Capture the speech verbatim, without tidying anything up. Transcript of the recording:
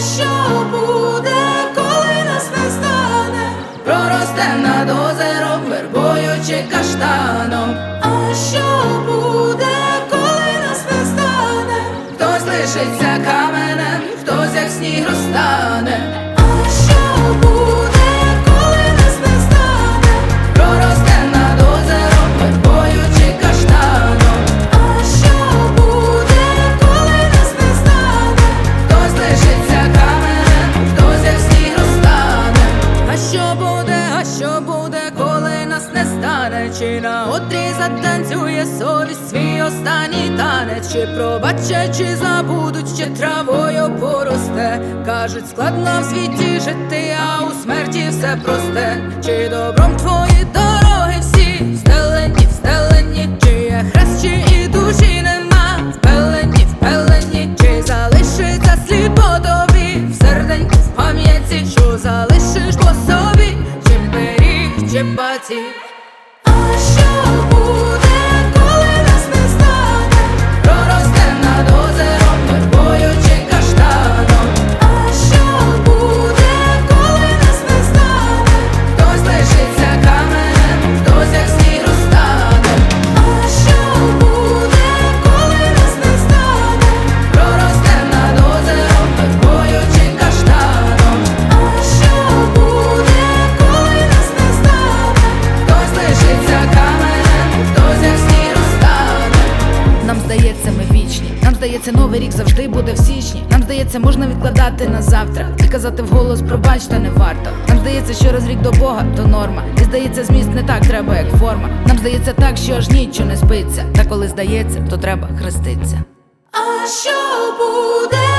що буде, коли нас не стане? Проросте над озером, вербою чи каштаном. А що буде, коли нас не стане? Хтось лишиться каменем, хтось як сніг розтане. А що буде, коли нас не стане? Проросте над озером, вербою чи каштаном. А що буде, коли нас не стане? Хтось лишиться каменем, хтось як сніг розтане. А що буде, а що буде, коли нас не стане? Чи на одрі затанцює совість свій останній танець? Чи пробачать, чи забудуть, чи травою поросте? Кажуть, складно в світі жити, а у смерті все просте. Чи добром твої дороги всі встелені, встелені? Чи є хрест, чи і душі нема? Впелені, впелені? Чи залишиться слід по тобі в серденьку, в пам'яті? Що залишиш по собі? Чи пиріг, чи батіг? А що буде, коли нас не стане? Проросте над озером, вербою чи каштаном. А що буде, коли нас не стане? Хтось лишиться каменем, хтось як сніг розтане. А що буде, коли нас не стане? Проросте над озером, вербою чи каштаном. А що буде, коли нас не стане? Хтось лишиться каменем, хтось як сніг розтане. Нам здається, ми вічні. Нам здається, новий рік завжди буде в січні. Нам здається, можна відкладати на завтра і казати вголос пробач, та не варто. Нам здається, що раз рік до Бога то норма. І здається, зміст не так треба, як форма. Нам здається так, що аж нічого не спиться. Та коли здається, то треба хреститься. А що буде,